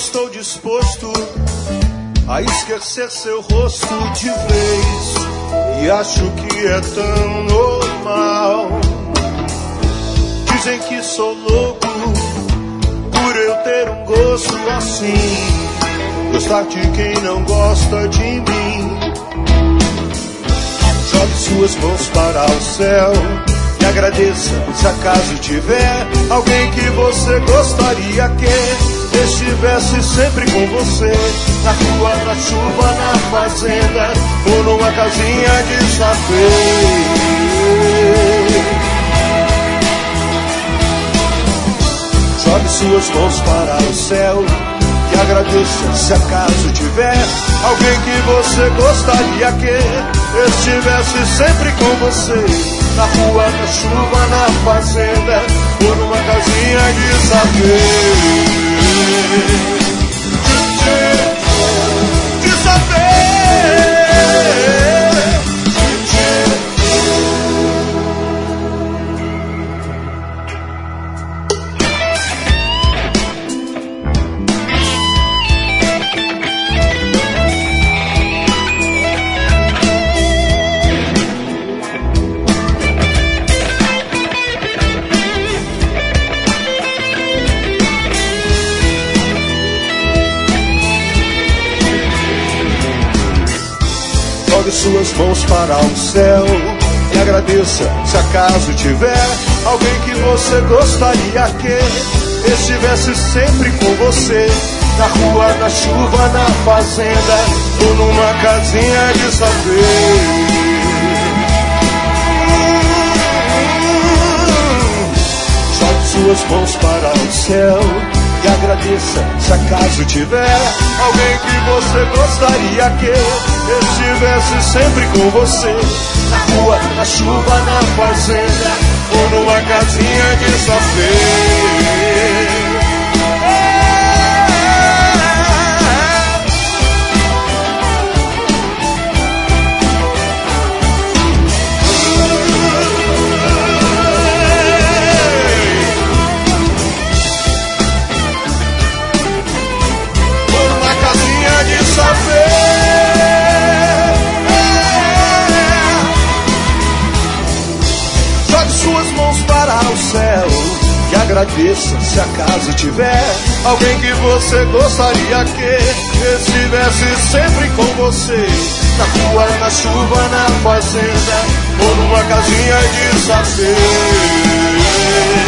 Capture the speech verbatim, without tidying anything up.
estou disposto a esquecer seu rosto de vez, e acho que é tão normal. Dizem que sou louco por eu ter um gosto assim, gostar de quem não gosta de mim. Jogue suas mãos para o céu e agradeça se acaso tiver alguém que você gostaria que estivesse sempre com você, na rua, na chuva, na fazenda ou numa casinha de sapê. Jogue suas mãos para o céu e agradeça se acaso tiver alguém que você gostaria que estivesse sempre com você, na rua, na chuva, na fazenda ou numa casinha de sapê. De sapê. Jogue suas mãos para o céu e agradeça se acaso tiver alguém que você gostaria que estivesse sempre com você, na rua, na chuva, na fazenda ou numa casinha de sapê. Jogue suas mãos para o céu e agradeça se acaso tiver alguém que você gostaria que estivesse sempre com você, na rua, na chuva, na fazenda ou numa casinha de sapê. Jogue suas mãos para o céu e agradeça se acaso tiver alguém que você gostaria que estivesse sempre com você, na rua, na chuva, na fazenda ou numa casinha de sapê.